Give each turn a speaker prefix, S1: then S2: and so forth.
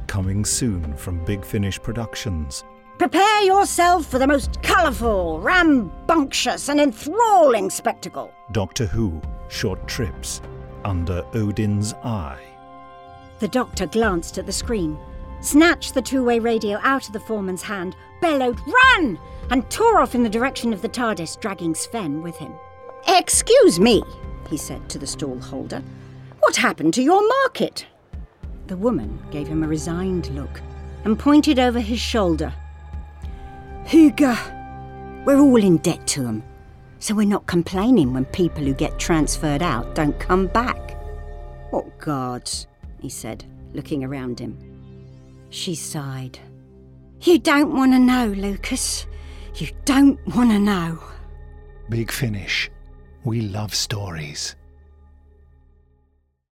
S1: coming soon from Big Finish Productions.
S2: Prepare yourself for the most colourful, rambunctious and enthralling spectacle.
S1: Doctor Who, Short Trips, Under Odin's Eye.
S2: The Doctor glanced at the screen, snatched the two-way radio out of the foreman's hand, bellowed, "Run!" and tore off in the direction of the TARDIS, dragging Sven with him. "Excuse me," he said to the stall holder. "What happened to your market?" The woman gave him a resigned look and pointed over his shoulder. "Hugo, we're all in debt to him, so we're not complaining when people who get transferred out don't come back." "What guards?" he said, looking around him. She sighed. "You don't want to know, Lucas. You don't want to know."
S1: Big Finish. We love stories.